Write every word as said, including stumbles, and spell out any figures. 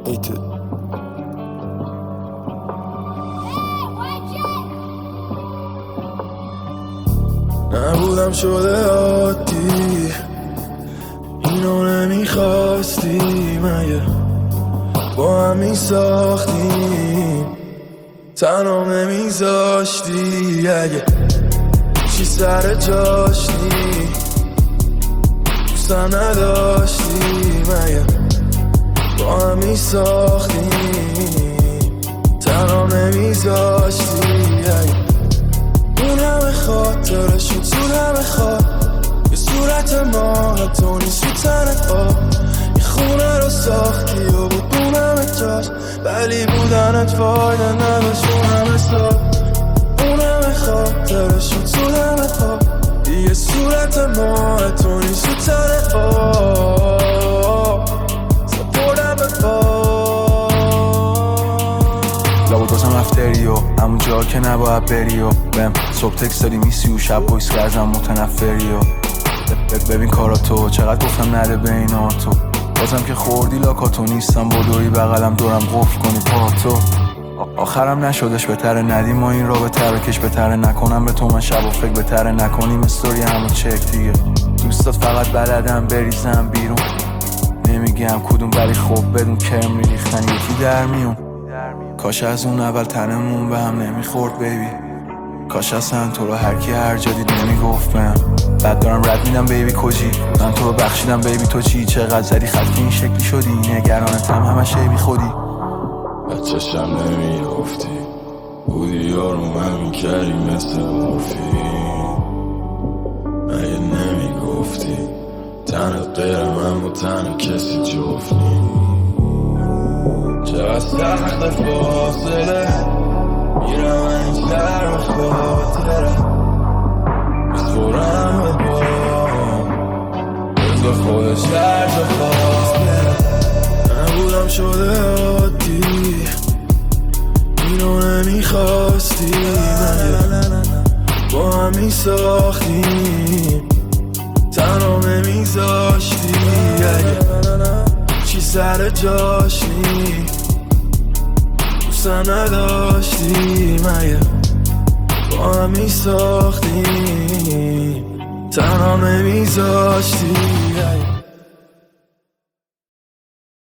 ایت نبودم شده عادی، اینو نمیخواستی مگه با هم میساختیم، تنها نمیذاشتی اگه چی سر جاشتی، دوستم نداشتی مگه با هم میساختیم، تنها نمیذاشتی اگه اون همه خاطرش شد زود همه خواب یه صورت ماه تو نیست رو تنت آب، یه خونه رو ساختی و بود اون همه جاش ولی بودنت فایده نداشت اون همه سال، اون همه خاطرش شد زود همه خواب یه صورت ماه تو نیست رو تنت آب سپردم به پا لابد بازم افتری و همون جا که نباید بری و بهم صبح تکس دادی میسی و شب بایس که ازم متنفری و ببین کارا تو چقدر گفتم نده بینا تو بازم که خوردی لاکاتو نیستم بدوی بغلم دورم قفل کنی پاتو آخرم نشدش بهتره ندیم ما این را بهتره کش بهتره نکنم به تو من شب و فکر بهتره نکنیم استوری همو چک دیگه دوستات فقط بلدم بریزم بیرون نمیگم کدوم ولی خوب بدون کرم ریختن یکی در میون کاش از اون اول تنمون به هم نمیخورد بیبی کاش اصلا تو رو هرکی هر جا دید نمیگفت بهم بعد دارم رد میدم بیبی کجی من تو رو بخشیدم بیبی تو چی چقدر زدی خط که این شکلی شدی نگرانتم همش ای بی خودی بچه‌شم نمیگفتی بودی یارو من میکردی مثل مورفین مگه نمیگفتی تنت غیر من و تن کسی جفتی چقدر سخت فاصله میرم این شهر به خاطره بسپرم به بام بذار خودش در جا خواست نبودم شده عادی، اینو نمیخواستی مگه با هم میساختیم، تنها نمیذاشتی اگه چی سر جاش نی دوستم نداشتی مگه با هم میساختیم، تنها نمیذاشتی